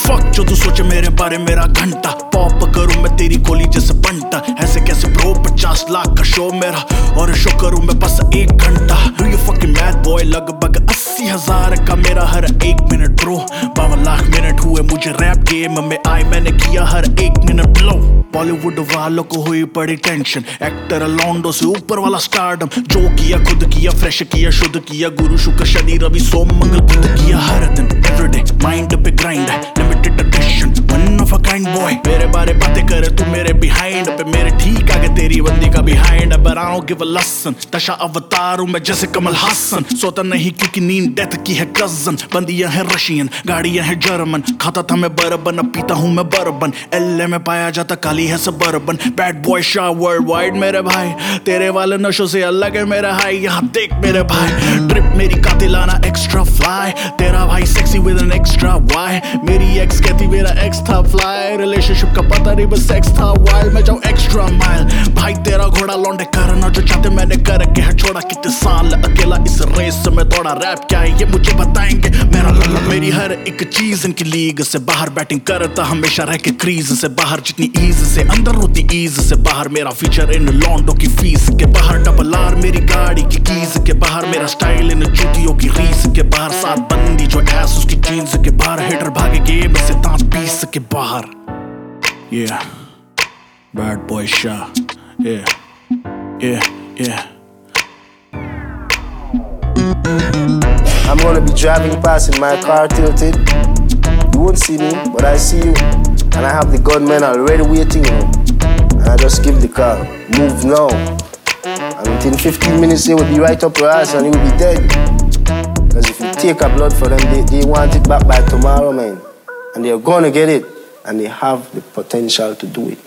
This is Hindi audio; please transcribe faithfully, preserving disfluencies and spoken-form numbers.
फक जो तू सोचे मेरे बारे मेरा घंटा पॉप करूं मैं तेरी गोली जैसे बंटा ऐसे कैसे ब्रो पचास लाख का शो मेरा और शो करूं मैं बस एक घंटा do you fucking mad boy लगभग अस्सी हजार का मेरा हर एक मिनट ब्रो बावन लाख मिनट हुए मुझे रैप गेम में आए मैंने किया हर एक मिनट ब्लो बॉलीवुड वालों को हुई बड़ी टेंशन एक्टर लॉन्डो से ऊपर वाला स्टारडम जो किया खुद किया फ्रेश किया शुद्ध किया गुरु शुक्र शनि रवि सोम मंगल बुध किया हर दिन एवरीडे माइंड पे ग्राइंड है limited edition one of a kind boy मेरे बारे बातें करे तू मेरे बिहाइंड पे मेरे ठीक आगे तेरी बंदी का behind but I don't give a lesson दशा अवतार हूँ मैं जैसे कमल हसन सोता नहीं क्योंकि नींद डेथ की है कजन बंदियां है रशियन गाड़ियां है जर्मन खाता था मैं बर्बन अब पीता हूँ मैं बर्बन एलए में पाया जाता काली है suburban bad boy Shah world wide मेरे भाई तेरे वाले नशों से अलग है मेरा हाई यहाँ देख मेरे भाई ट्रिप मेरी कातिलाना एक्स्ट्रा फ्लाई तेरा भाई sexy with an extra Y मेरी एक्स कहती मेरा एक्स था फ्लाई रिलेशनशिप का पता नहीं बस सेक्स था वाइल्ड मैं जाऊँ एक्स्ट्रा माइल भाई तेरा घोड़ा लौंडे करना जो चाहते मैंने करके है छोड़ा कितने साल अकेला इस रेस में थोड़ा रैप क्या है ये मुझे बताएंगे मेरा लल्ला मेरी हर एक चीज इनकी लीग से बाहर बैटिंग करता हमेशा रह के क्रीज से बाहर जितनी ईज से अंदर होती ईज से बाहर मेरा फीचर इन लॉन्डो की फीस के बाहर डबल आर मेरी गाड़ी की कीज के बाहर मेरा स्टाइल इन जूतियों की रीस के बाहर साथ बंदी जो एस उसकी जीन्स के बाहर हिटर भागे गेम से दांत पीस के बाहर yeah bad boy Shah yeah yeah yeah I'm gonna be driving past in my car tilted. You won't see me, but I see you. And I have the gunmen already waiting, you know. And I just give the car, move now. And within fifteen minutes, they will be right up your ass and you will be dead. Because if you take a blood for them, they, they want it back by tomorrow, man. And they're gonna get it. And they have the potential to do it.